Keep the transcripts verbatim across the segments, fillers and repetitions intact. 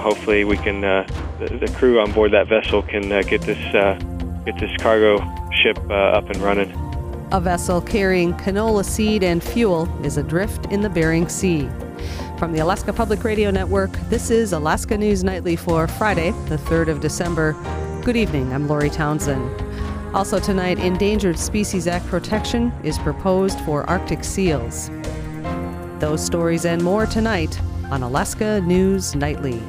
hopefully we can, uh, the, the crew on board that vessel can uh, get this uh, get this cargo ship uh, up and running. A vessel carrying canola seed and fuel is adrift in the Bering Sea. From the Alaska Public Radio Network, this is Alaska News Nightly for Friday, the third of December. Good evening, I'm Lori Townsend. Also tonight, Endangered Species Act protection is proposed for Arctic seals. Those stories and more tonight on Alaska News Nightly.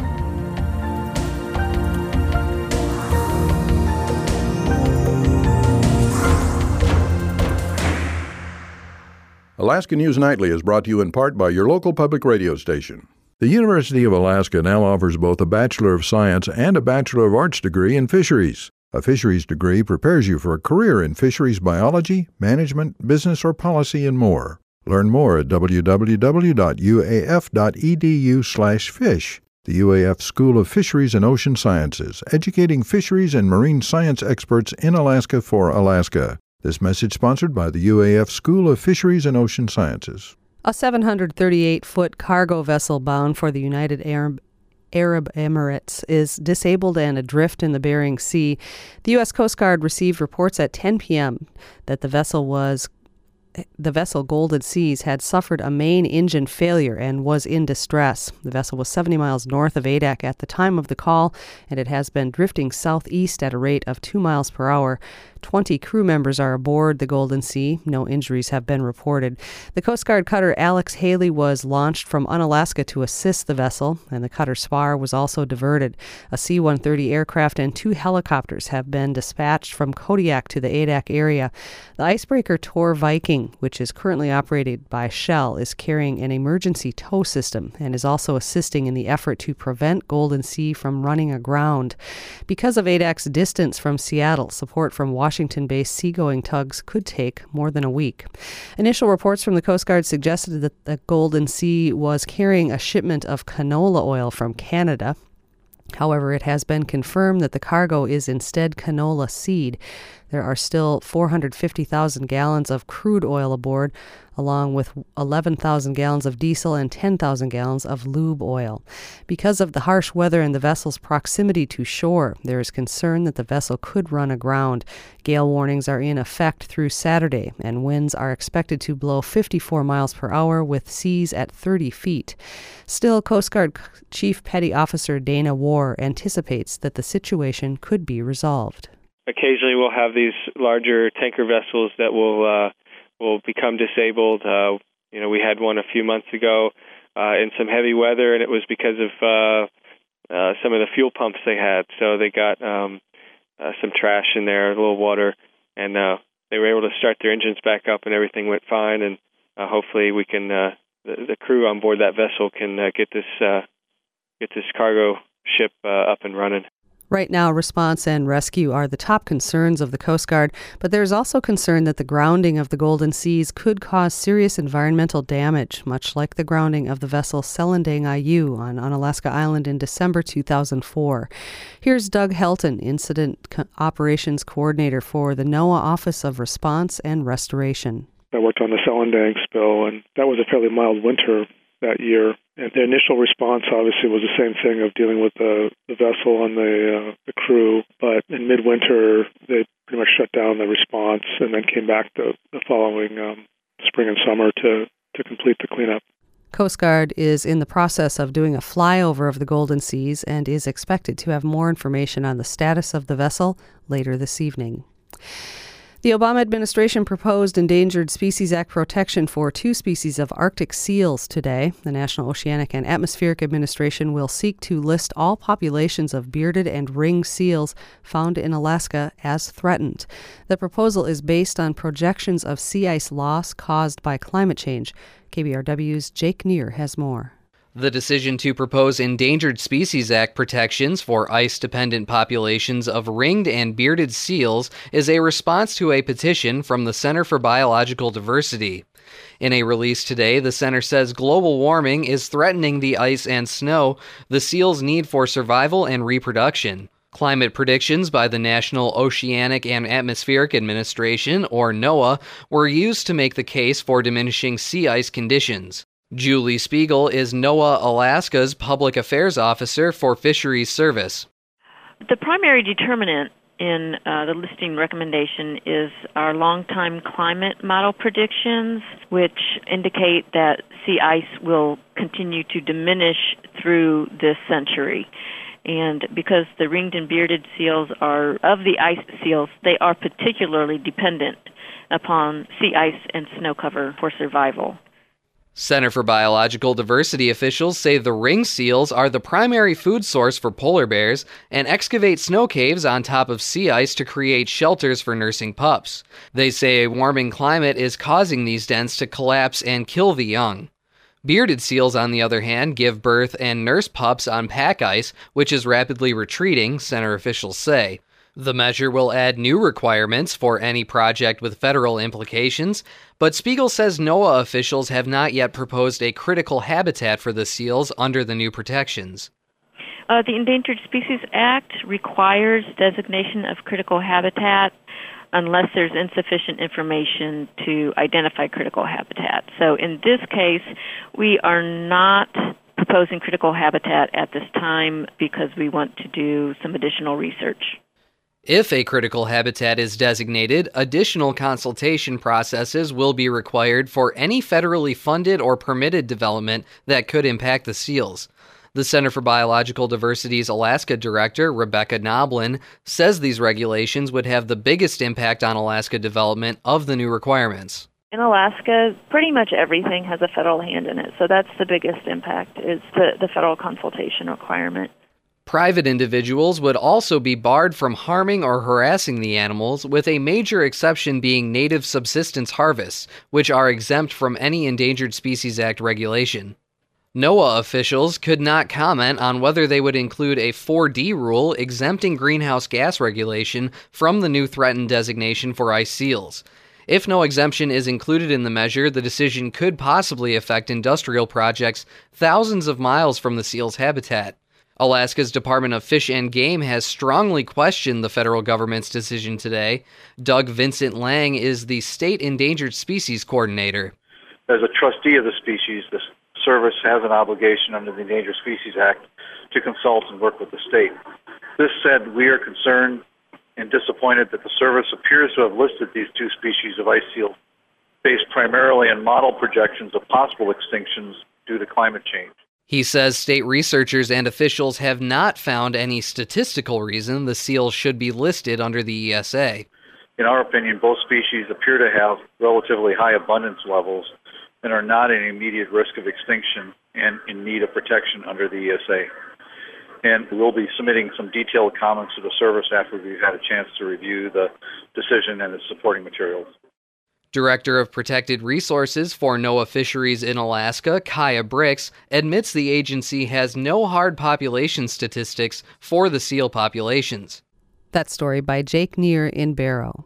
Alaska News Nightly is brought to you in part by your local public radio station. The University of Alaska now offers both a Bachelor of Science and a Bachelor of Arts degree in fisheries. A fisheries degree prepares you for a career in fisheries biology, management, business, or policy, and more. Learn more at w w w dot u a f dot e d u slash fish. The U A F School of Fisheries and Ocean Sciences, educating fisheries and marine science experts in Alaska for Alaska. This message sponsored by the U A F School of Fisheries and Ocean Sciences. A seven hundred thirty-eight foot cargo vessel bound for the United Arab Arab Emirates is disabled and adrift in the Bering Sea. The U S Coast Guard received reports at ten p.m. that the vessel was The vessel Golden Seas had suffered a main engine failure and was in distress. The vessel was seventy miles north of Adak at the time of the call, and it has been drifting southeast at a rate of two miles per hour. Twenty crew members are aboard the Golden Sea. No injuries have been reported. The Coast Guard cutter Alex Haley was launched from Unalaska to assist the vessel, and the cutter spar was also diverted. A C one thirty aircraft and two helicopters have been dispatched from Kodiak to the Adak area. The icebreaker Tor Viking, which is currently operated by Shell, is carrying an emergency tow system and is also assisting in the effort to prevent Golden Sea from running aground. Because of Adak's distance from Seattle, support from Washington-based seagoing tugs could take more than a week. Initial reports from the Coast Guard suggested that the Golden Sea was carrying a shipment of canola oil from Canada. However, it has been confirmed that the cargo is instead canola seed. There are still four hundred fifty thousand gallons of crude oil aboard, along with eleven thousand gallons of diesel and ten thousand gallons of lube oil. Because of the harsh weather and the vessel's proximity to shore, there is concern that the vessel could run aground. Gale warnings are in effect through Saturday, and winds are expected to blow fifty-four miles per hour with seas at thirty feet. Still, Coast Guard Chief Petty Officer Dana War anticipates that the situation could be resolved. Occasionally we'll have these larger tanker vessels that will uh, will become disabled. Uh, you know, we had one a few months ago uh, in some heavy weather, and it was because of uh, uh, some of the fuel pumps they had. So they got um, uh, some trash in there, a little water, and uh, they were able to start their engines back up, and everything went fine. And uh, hopefully we can, uh, the, the crew on board that vessel can uh, get this uh, get this cargo ship uh, up and running. Right now, response and rescue are the top concerns of the Coast Guard, but there is also concern that the grounding of the Golden Seas could cause serious environmental damage, much like the grounding of the vessel Selendang I U on Unalaska Island in December two thousand four. Here's Doug Helton, Incident Co- Operations Coordinator for the NOAA Office of Response and Restoration. I worked on the Selendang spill, and that was a fairly mild winter that year. And the initial response obviously was the same thing of dealing with the, the vessel and the, uh, the crew. But in midwinter, they pretty much shut down the response and then came back the, the following um, spring and summer to, to complete the cleanup. Coast Guard is in the process of doing a flyover of the Golden Seas and is expected to have more information on the status of the vessel later this evening. The Obama administration proposed Endangered Species Act protection for two species of Arctic seals today. The National Oceanic and Atmospheric Administration will seek to list all populations of bearded and ringed seals found in Alaska as threatened. The proposal is based on projections of sea ice loss caused by climate change. K B R W's Jake Neer has more. The decision to propose Endangered Species Act protections for ice-dependent populations of ringed and bearded seals is a response to a petition from the Center for Biological Diversity. In a release today, the center says global warming is threatening the ice and snow, the seals' need for survival and reproduction. Climate predictions by the National Oceanic and Atmospheric Administration, or NOAA, were used to make the case for diminishing sea ice conditions. Julie Spiegel is NOAA Alaska's Public Affairs Officer for Fisheries Service. The primary determinant in uh, the listing recommendation is our long-time climate model predictions, which indicate that sea ice will continue to diminish through this century. And because the ringed and bearded seals are, of the ice seals, they are particularly dependent upon sea ice and snow cover for survival. Center for Biological Diversity officials say the ring seals are the primary food source for polar bears and excavate snow caves on top of sea ice to create shelters for nursing pups. They say a warming climate is causing these dens to collapse and kill the young. Bearded seals, on the other hand, give birth and nurse pups on pack ice, which is rapidly retreating, center officials say. The measure will add new requirements for any project with federal implications, but Spiegel says NOAA officials have not yet proposed a critical habitat for the seals under the new protections. Uh, the Endangered Species Act requires designation of critical habitat unless there's insufficient information to identify critical habitat. So in this case, we are not proposing critical habitat at this time because we want to do some additional research. If a critical habitat is designated, additional consultation processes will be required for any federally funded or permitted development that could impact the seals. The Center for Biological Diversity's Alaska director, Rebecca Noblin, says these regulations would have the biggest impact on Alaska development of the new requirements. In Alaska, pretty much everything has a federal hand in it, so that's the biggest impact, is the, the federal consultation requirement. Private individuals would also be barred from harming or harassing the animals, with a major exception being native subsistence harvests, which are exempt from any Endangered Species Act regulation. NOAA officials could not comment on whether they would include a four D rule exempting greenhouse gas regulation from the new threatened designation for ice seals. If no exemption is included in the measure, the decision could possibly affect industrial projects thousands of miles from the seal's habitat. Alaska's Department of Fish and Game has strongly questioned the federal government's decision today. Doug Vincent Lang is the state endangered species coordinator. As a trustee of the species, the service has an obligation under the Endangered Species Act to consult and work with the state. This said, we are concerned and disappointed that the service appears to have listed these two species of ice seal based primarily on model projections of possible extinctions due to climate change. He says state researchers and officials have not found any statistical reason the seals should be listed under the E S A. In our opinion, both species appear to have relatively high abundance levels and are not in immediate risk of extinction and in need of protection under the E S A. And we'll be submitting some detailed comments to the service after we've had a chance to review the decision and its supporting materials. Director of Protected Resources for NOAA Fisheries in Alaska, Kaya Bricks, admits the agency has no hard population statistics for the seal populations. That story by Jake Neer in Barrow.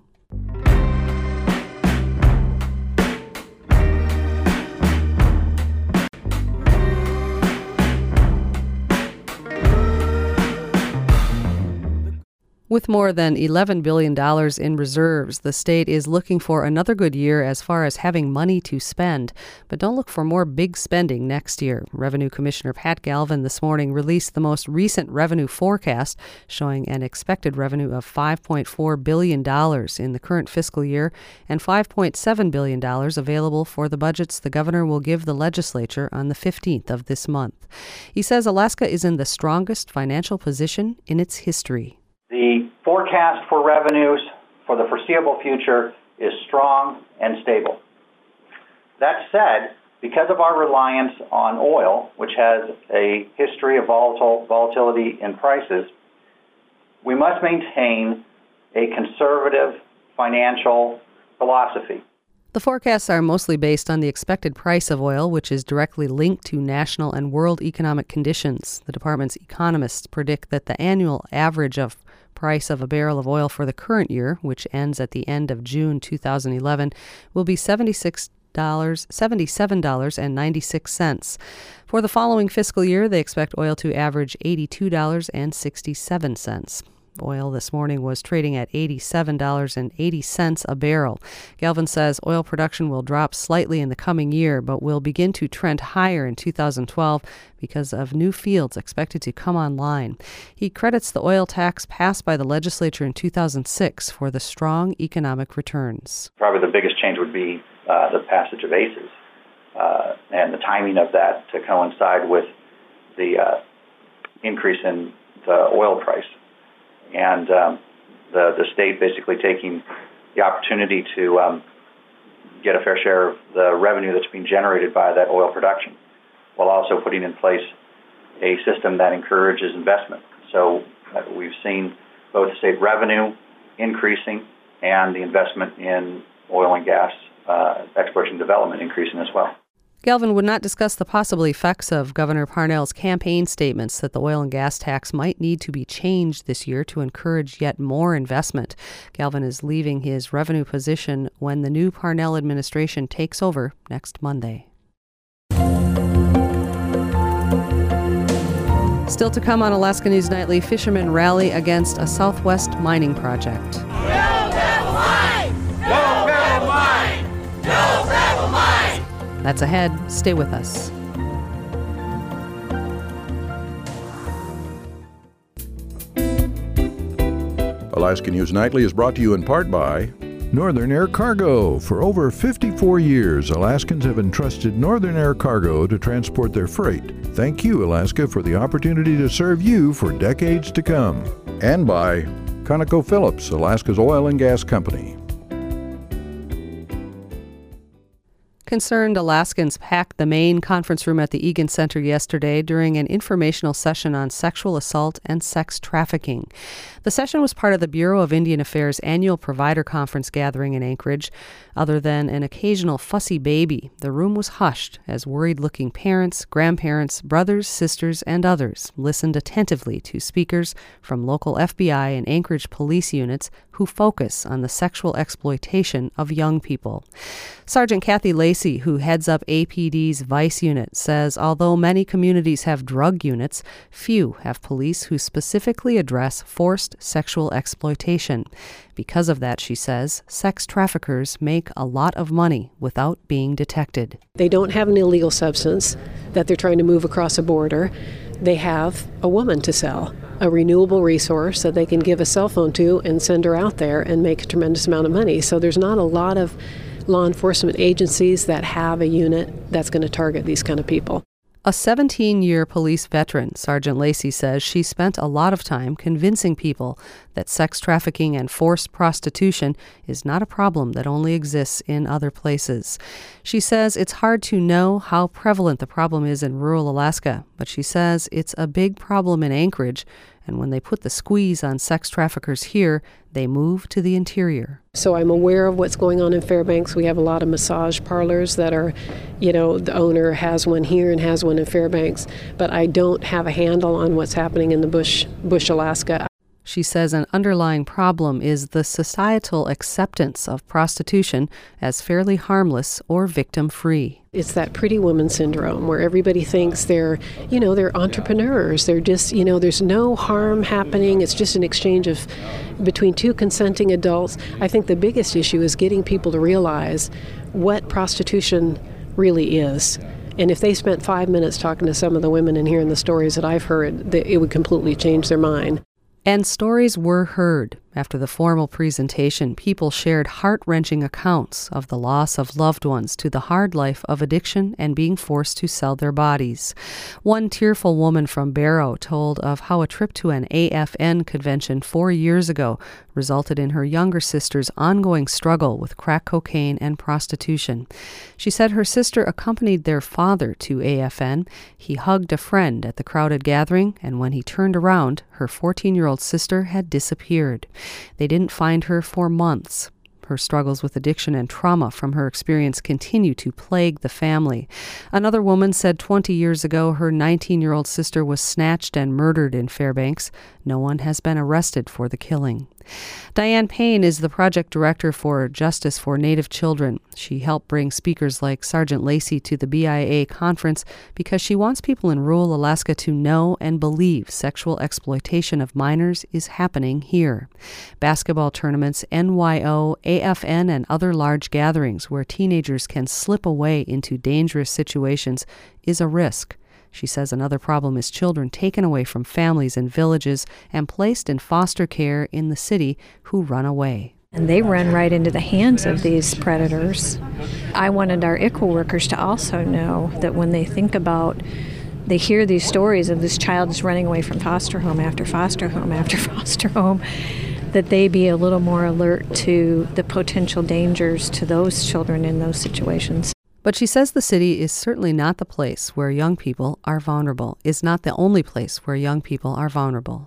With more than eleven billion dollars in reserves, the state is looking for another good year as far as having money to spend. But don't look for more big spending next year. Revenue Commissioner Pat Galvin this morning released the most recent revenue forecast, showing an expected revenue of five point four billion dollars in the current fiscal year and five point seven billion dollars available for the budgets the governor will give the legislature on the fifteenth of this month. He says Alaska is in the strongest financial position in its history. The forecast for revenues for the foreseeable future is strong and stable. That said, because of our reliance on oil, which has a history of volatile volatility in prices, we must maintain a conservative financial philosophy. The forecasts are mostly based on the expected price of oil, which is directly linked to national and world economic conditions. The department's economists predict that the annual average of price of a barrel of oil for the current year, which ends at the end of June two thousand eleven, will be seventy-six dollars, seventy-seven dollars and ninety-six cents. For the following fiscal year, they expect oil to average eighty-two dollars and sixty-seven cents. Oil this morning was trading at eighty-seven dollars and eighty cents a barrel. Galvin says oil production will drop slightly in the coming year, but will begin to trend higher in two thousand twelve because of new fields expected to come online. He credits the oil tax passed by the legislature in two thousand six for the strong economic returns. Probably the biggest change would be uh, the passage of A C E s uh, and the timing of that to coincide with the uh, increase in the oil price, and um, the the state basically taking the opportunity to um, get a fair share of the revenue that's being generated by that oil production, while also putting in place a system that encourages investment. So uh, we've seen both state revenue increasing and the investment in oil and gas uh, exploration and development increasing as well. Galvin would not discuss the possible effects of Governor Parnell's campaign statements that the oil and gas tax might need to be changed this year to encourage yet more investment. Galvin is leaving his revenue position when the new Parnell administration takes over next Monday. Still to come on Alaska News Nightly, fishermen rally against a Southwest mining project. No gravel mine! No gravel mine! No gravel mine! That's ahead. Stay with us. Alaska News Nightly is brought to you in part by Northern Air Cargo. For over fifty-four years, Alaskans have entrusted Northern Air Cargo to transport their freight. Thank you, Alaska, for the opportunity to serve you for decades to come. And by ConocoPhillips, Alaska's oil and gas company. Concerned Alaskans packed the main conference room at the Egan Center yesterday during an informational session on sexual assault and sex trafficking. The session was part of the Bureau of Indian Affairs annual provider conference gathering in Anchorage. Other than an occasional fussy baby, the room was hushed as worried-looking parents, grandparents, brothers, sisters, and others listened attentively to speakers from local F B I and Anchorage police units who focus on the sexual exploitation of young people. Sergeant Kathy Lacey, who heads up A P D's Vice Unit, says although many communities have drug units, few have police who specifically address forced sexual exploitation. Because of that, she says, sex traffickers make a lot of money without being detected. They don't have an illegal substance that they're trying to move across a border. They have a woman to sell, a renewable resource that they can give a cell phone to and send her out there and make a tremendous amount of money. So there's not a lot of law enforcement agencies that have a unit that's going to target these kind of people. A seventeen-year police veteran, Sergeant Lacey says she spent a lot of time convincing people that sex trafficking and forced prostitution is not a problem that only exists in other places. She says it's hard to know how prevalent the problem is in rural Alaska, but she says it's a big problem in Anchorage, and when they put the squeeze on sex traffickers here, they move to the interior. So I'm aware of what's going on in Fairbanks. We have a lot of massage parlors that are, you know, the owner has one here and has one in Fairbanks, but I don't have a handle on what's happening in the bush, bush, Alaska. She says an underlying problem is the societal acceptance of prostitution as fairly harmless or victim-free. It's that pretty woman syndrome where everybody thinks they're, you know, they're entrepreneurs. They're just, you know, there's no harm happening. It's just an exchange of between two consenting adults. I think the biggest issue is getting people to realize what prostitution really is. And if they spent five minutes talking to some of the women and hearing the stories that I've heard, it would completely change their mind. And stories were heard. After the formal presentation, people shared heart-wrenching accounts of the loss of loved ones to the hard life of addiction and being forced to sell their bodies. One tearful woman from Barrow told of how a trip to an A F N convention four years ago resulted in her younger sister's ongoing struggle with crack cocaine and prostitution. She said her sister accompanied their father to A F N. He hugged a friend at the crowded gathering, and when he turned around, her fourteen-year-old sister had disappeared. They didn't find her for months. Her struggles with addiction and trauma from her experience continue to plague the family. Another woman said twenty years ago her nineteen-year-old sister was snatched and murdered in Fairbanks. No one has been arrested for the killing. Diane Payne is the project director for Justice for Native Children. She helped bring speakers like Sergeant Lacey to the B I A conference because she wants people in rural Alaska to know and believe sexual exploitation of minors is happening here. Basketball tournaments, N Y O, A F N, and other large gatherings where teenagers can slip away into dangerous situations is a risk. She says another problem is children taken away from families and villages and placed in foster care in the city who run away. And they run right into the hands of these predators. I wanted our I C W A workers to also know that when they think about, they hear these stories of this child is running away from foster home after foster home after foster home, that they be a little more alert to the potential dangers to those children in those situations. But she says the city is certainly not the place where young people are vulnerable, is not the only place where young people are vulnerable.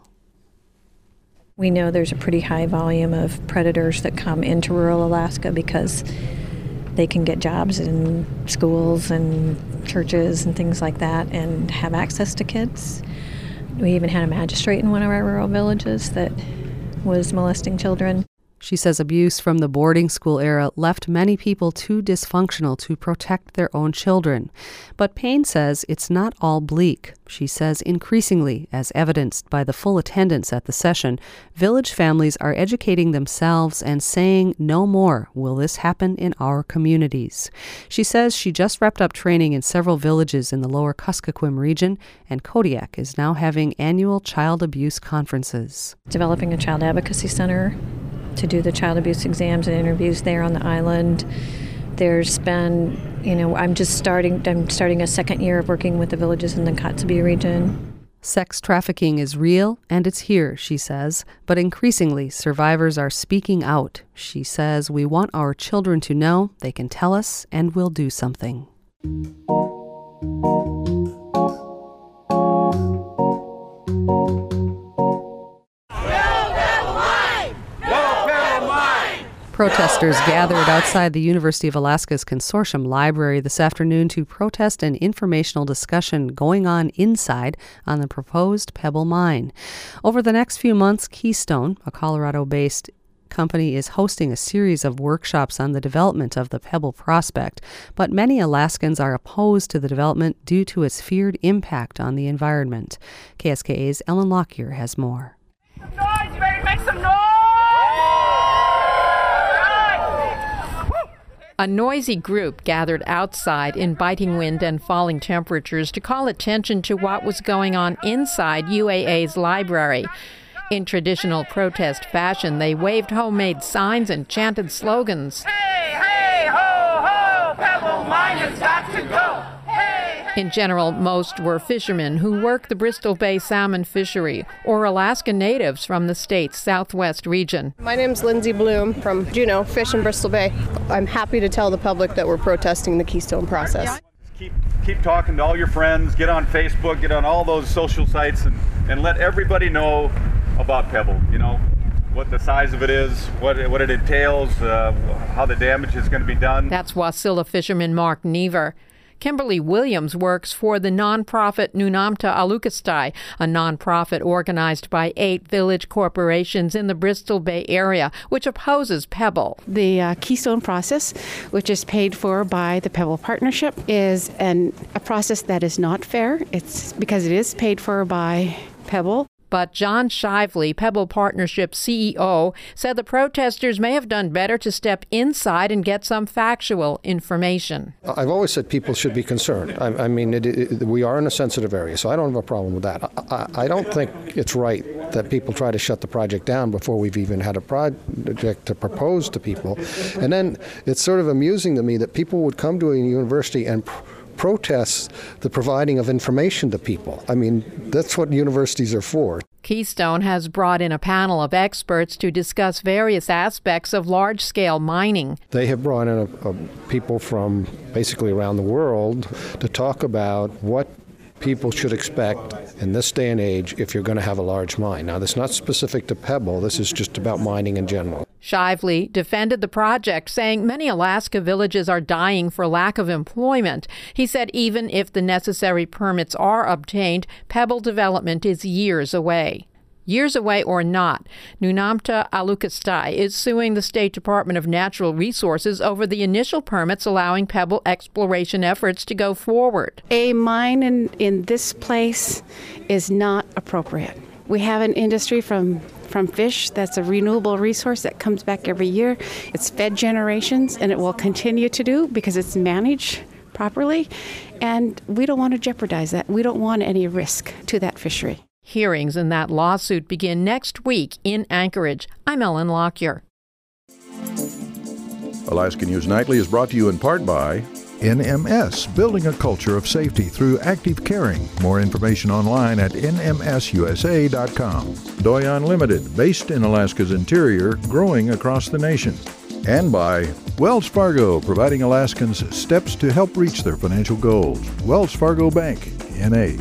We know there's a pretty high volume of predators that come into rural Alaska because they can get jobs in schools and churches and things like that and have access to kids. We even had a magistrate in one of our rural villages that was molesting children. She says abuse from the boarding school era left many people too dysfunctional to protect their own children. But Payne says it's not all bleak. She says increasingly, as evidenced by the full attendance at the session, village families are educating themselves and saying no more will this happen in our communities. She says she just wrapped up training in several villages in the lower Kuskokwim region, and Kodiak is now having annual child abuse conferences. Developing a child advocacy center to do the child abuse exams and interviews there on the island. There's been, you know, I'm just starting, I'm starting a second year of working with the villages in the Kotzebue region. Sex trafficking is real, and it's here, she says, but increasingly survivors are speaking out. She says we want our children to know they can tell us and we'll do something. Protesters gathered outside the University of Alaska's Consortium Library this afternoon to protest an informational discussion going on inside on the proposed Pebble Mine. Over the next few months, Keystone, a Colorado-based company, is hosting a series of workshops on the development of the Pebble prospect, but many Alaskans are opposed to the development due to its feared impact on the environment. K S K A's Ellen Lockyer has more. Noise, you better make some noise! A noisy group gathered outside in biting wind and falling temperatures to call attention to what was going on inside U A A's library. In traditional protest fashion, they waved homemade signs and chanted slogans. Hey, hey, ho, ho, Pebble Mine has got to go! In general, most were fishermen who work the Bristol Bay salmon fishery or Alaska natives from the state's southwest region. My name's Lindsay Bloom from Juneau, fish in Bristol Bay. I'm happy to tell the public that we're protesting the Keystone process. Keep keep talking to all your friends, get on Facebook, get on all those social sites, and, and let everybody know about Pebble, you know, what the size of it is, what, what it entails, uh, how the damage is going to be done. That's Wasilla fisherman Mark Never. Kimberly Williams works for the nonprofit Nunamta Alukastai, a nonprofit organized by eight village corporations in the Bristol Bay area, which opposes Pebble. The uh, Keystone process, which is paid for by the Pebble Partnership, is an, a process that is not fair. It's because it is paid for by Pebble. But John Shively, Pebble Partnership C E O, said the protesters may have done better to step inside and get some factual information. I've always said people should be concerned. I, I mean, it, it, we are in a sensitive area, so I don't have a problem with that. I, I, I don't think it's right that people try to shut the project down before we've even had a project to propose to people. And then it's sort of amusing to me that people would come to a university and pr- protests the providing of information to people. I mean, that's what universities are for. Keystone has brought in a panel of experts to discuss various aspects of large-scale mining. They have brought in a, a people from basically around the world to talk about what people should expect in this day and age if you're going to have a large mine. Now, this is not specific to Pebble. This is just about mining in general. Shively defended the project, saying many Alaska villages are dying for lack of employment. He said even if the necessary permits are obtained, Pebble development is years away. Years away or not, Nunamta Alukastai is suing the State Department of Natural Resources over the initial permits allowing pebble exploration efforts to go forward. A mine in, in this place is not appropriate. We have an industry from, from fish that's a renewable resource that comes back every year. It's fed generations, and it will continue to do because it's managed properly, and we don't want to jeopardize that. We don't want any risk to that fishery. Hearings in that lawsuit begin next week in Anchorage. I'm Ellen Lockyer. Alaska News Nightly is brought to you in part by N M S, building a culture of safety through active caring. More information online at N M S U S A dot com. Doyon Limited, based in Alaska's interior, growing across the nation. And by Wells Fargo, providing Alaskans steps to help reach their financial goals. Wells Fargo Bank, N A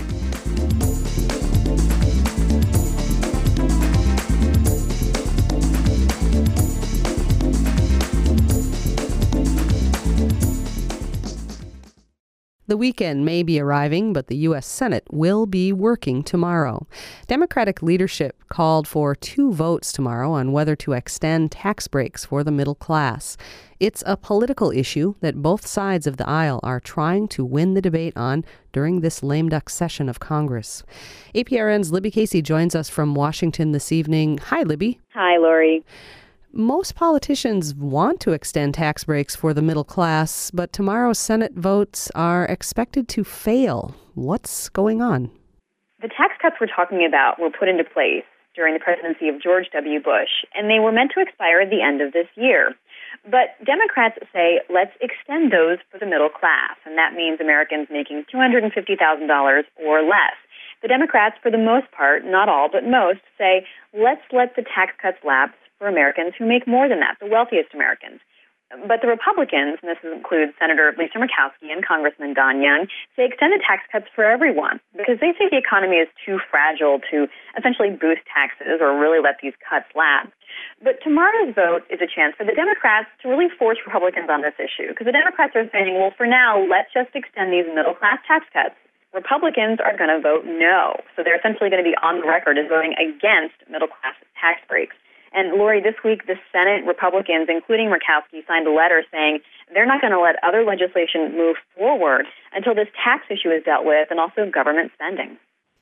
The weekend may be arriving, but the U S Senate will be working tomorrow. Democratic leadership called for two votes tomorrow on whether to extend tax breaks for the middle class. It's a political issue that both sides of the aisle are trying to win the debate on during this lame duck session of Congress. A P R N's Libby Casey joins us from Washington this evening. Hi, Libby. Hi, Lori. Most politicians want to extend tax breaks for the middle class, but tomorrow's Senate votes are expected to fail. What's going on? The tax cuts we're talking about were put into place during the presidency of George W. Bush, and they were meant to expire at the end of this year. But Democrats say, let's extend those for the middle class, and that means Americans making two hundred fifty thousand dollars or less. The Democrats, for the most part, not all, but most, say, let's let the tax cuts lapse for Americans who make more than that, the wealthiest Americans. But the Republicans, and this includes Senator Lisa Murkowski and Congressman Don Young, say extend the tax cuts for everyone because they say the economy is too fragile to essentially boost taxes or really let these cuts lapse. But tomorrow's vote is a chance for the Democrats to really force Republicans on this issue because the Democrats are saying, well, for now, let's just extend these middle-class tax cuts. Republicans are going to vote no. So they're essentially going to be on the record as voting against middle-class tax breaks. And, Lori, this week the Senate Republicans, including Murkowski, signed a letter saying they're not going to let other legislation move forward until this tax issue is dealt with and also government spending.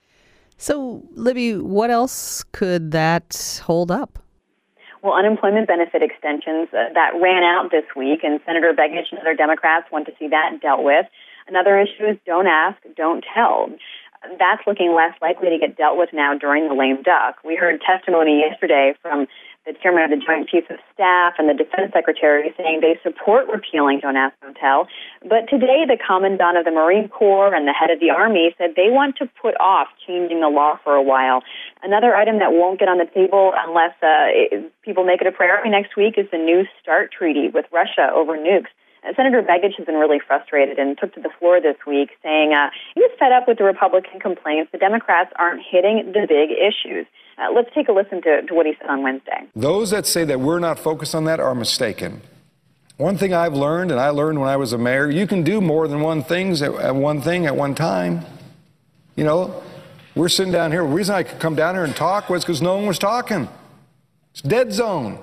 So, Libby, what else could that hold up? Well, unemployment benefit extensions, uh, that ran out this week, and Senator Begich and other Democrats want to see that dealt with. Another issue is don't ask, don't tell. That's looking less likely to get dealt with now during the lame duck. We heard testimony yesterday from the chairman of the Joint Chiefs of Staff and the Defense Secretary saying they support repealing Don't Ask, Don't Tell. But today, the Commandant of the Marine Corps and the head of the Army said they want to put off changing the law for a while. Another item that won't get on the table unless uh, it, people make it a priority next week is the New START treaty with Russia over nukes. Uh, Senator Begich has been really frustrated and took to the floor this week saying uh, he was fed up with the Republican complaints. The Democrats aren't hitting the big issues. Uh, let's take a listen to, to what he said on Wednesday. Those that say that we're not focused on that are mistaken. One thing I've learned, and I learned when I was a mayor, you can do more than one things at, at one thing at one time. You know, we're sitting down here. The reason I could come down here and talk was because no one was talking. It's dead zone.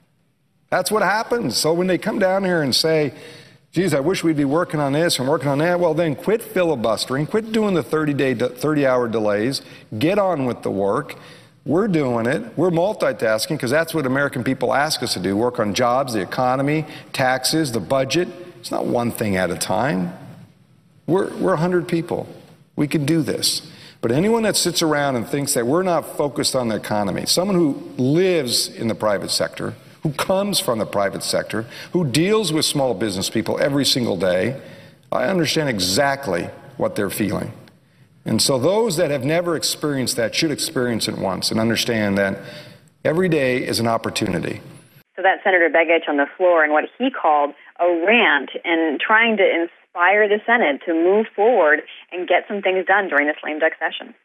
That's what happens. So when they come down here and say, geez, I wish we'd be working on this and working on that, well, then quit filibustering, quit doing the thirty-day, thirty-hour delays, get on with the work. We're doing it. We're multitasking because that's what American people ask us to do, work on jobs, the economy, taxes, the budget. It's not one thing at a time. We're, we're one hundred people. We can do this. But anyone that sits around and thinks that we're not focused on the economy, someone who lives in the private sector, who comes from the private sector, who deals with small business people every single day, I understand exactly what they're feeling. And so those that have never experienced that should experience it once and understand that every day is an opportunity. So that's Senator Begich on the floor and what he called a rant and trying to inspire the Senate to move forward and get some things done during this lame duck session.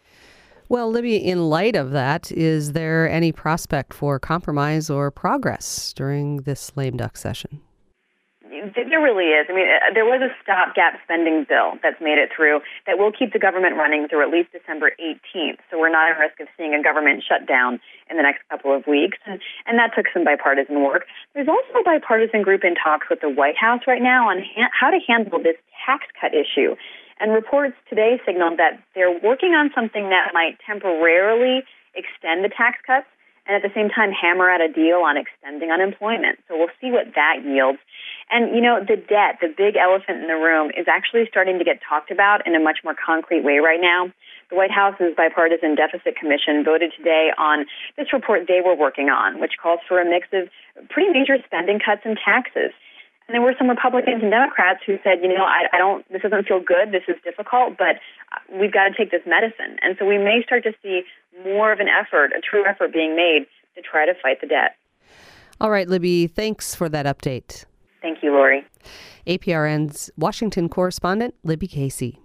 Well, Libby, in light of that, is there any prospect for compromise or progress during this lame duck session? There really is. I mean, there was a stopgap spending bill that's made it through that will keep the government running through at least December eighteenth. So we're not at risk of seeing a government shutdown in the next couple of weeks. And, and that took some bipartisan work. There's also a bipartisan group in talks with the White House right now on ha- how to handle this tax cut issue. And reports today signaled that they're working on something that might temporarily extend the tax cuts and at the same time hammer out a deal on extending unemployment. So we'll see what that yields. And, you know, the debt, the big elephant in the room, is actually starting to get talked about in a much more concrete way right now. The White House's Bipartisan Deficit Commission voted today on this report they were working on, which calls for a mix of pretty major spending cuts and taxes. And there were some Republicans and Democrats who said, you know, I, I don't, this doesn't feel good, this is difficult, but we've got to take this medicine. And so we may start to see more of an effort, a true effort being made to try to fight the debt. All right, Libby, thanks for that update. Thank you, Lori. A P R N's Washington correspondent, Libby Casey.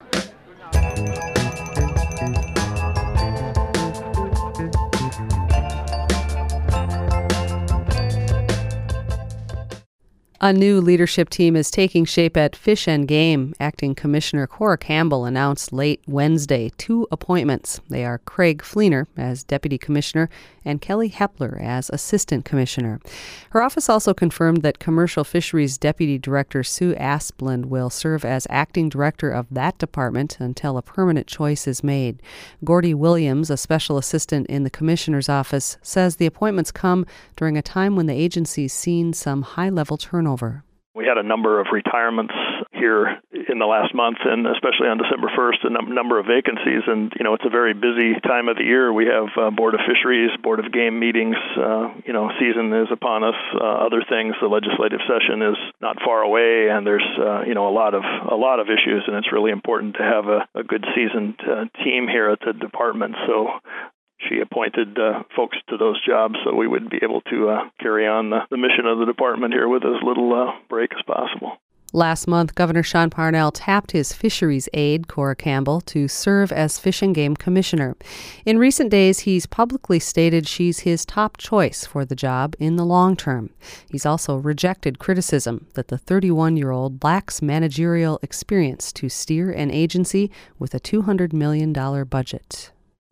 A new leadership team is taking shape at Fish and Game. Acting Commissioner Cora Campbell announced late Wednesday two appointments. They are Craig Fleener as Deputy Commissioner and Kelly Hepler as Assistant Commissioner. Her office also confirmed that Commercial Fisheries Deputy Director Sue Asplund will serve as Acting Director of that department until a permanent choice is made. Gordy Williams, a Special Assistant in the Commissioner's office, says the appointments come during a time when the agency's seen some high-level turnover. We had a number of retirements here in the last month, and especially on December first, a num- number of vacancies. And, you know, it's a very busy time of the year. We have uh, Board of Fisheries, Board of Game meetings. Uh, you know, season is upon us. Uh, other things, the legislative session is not far away, and there's, uh, you know, a lot of a lot of issues, and it's really important to have a, a good seasoned uh, team here at the department. So she appointed uh, folks to those jobs so we would be able to uh, carry on the, the mission of the department here with as little uh, break as possible. Last month, Governor Sean Parnell tapped his fisheries aide, Cora Campbell, to serve as Fish and Game Commissioner. In recent days, he's publicly stated she's his top choice for the job in the long term. He's also rejected criticism that the thirty-one-year-old lacks managerial experience to steer an agency with a two hundred million dollars budget.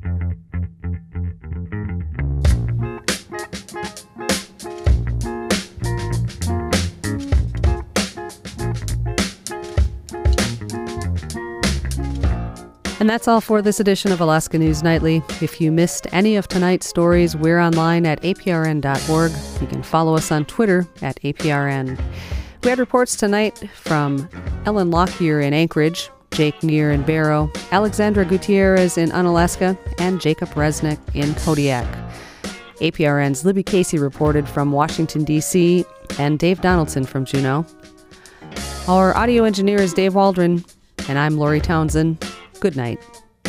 And that's all for this edition of Alaska News Nightly. If you missed any of tonight's stories, we're online at A P R N dot org. You can follow us on Twitter at A P R N. We had reports tonight from Ellen Lockyer in Anchorage, Jake Neer in Barrow, Alexandra Gutierrez in Unalaska, and Jacob Resnick in Kodiak. A P R N's Libby Casey reported from Washington, D C, and Dave Donaldson from Juneau. Our audio engineer is Dave Waldron, and I'm Lori Townsend. Good night.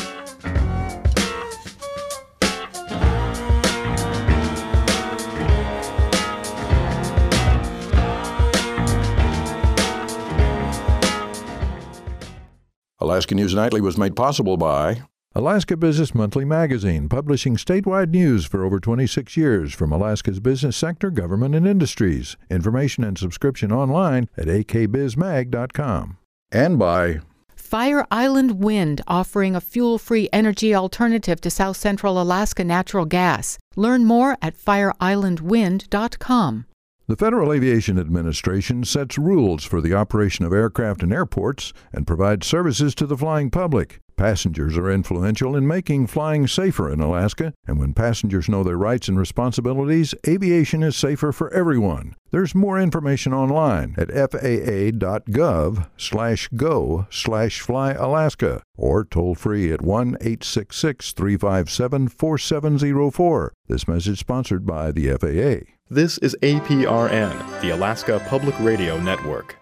Alaska News Nightly was made possible by Alaska Business Monthly magazine, publishing statewide news for over twenty-six years from Alaska's business sector, government, and industries. Information and subscription online at a k biz mag dot com. And by Fire Island Wind, offering a fuel-free energy alternative to South Central Alaska natural gas. Learn more at fire island wind dot com. The Federal Aviation Administration sets rules for the operation of aircraft and airports and provides services to the flying public. Passengers are influential in making flying safer in Alaska, and when passengers know their rights and responsibilities, aviation is safer for everyone. There's more information online at f a a dot gov slash go slash fly Alaska or toll free at one eight six six, three five seven, four seven zero four. This message sponsored by the F A A. This is A P R N, the Alaska Public Radio Network.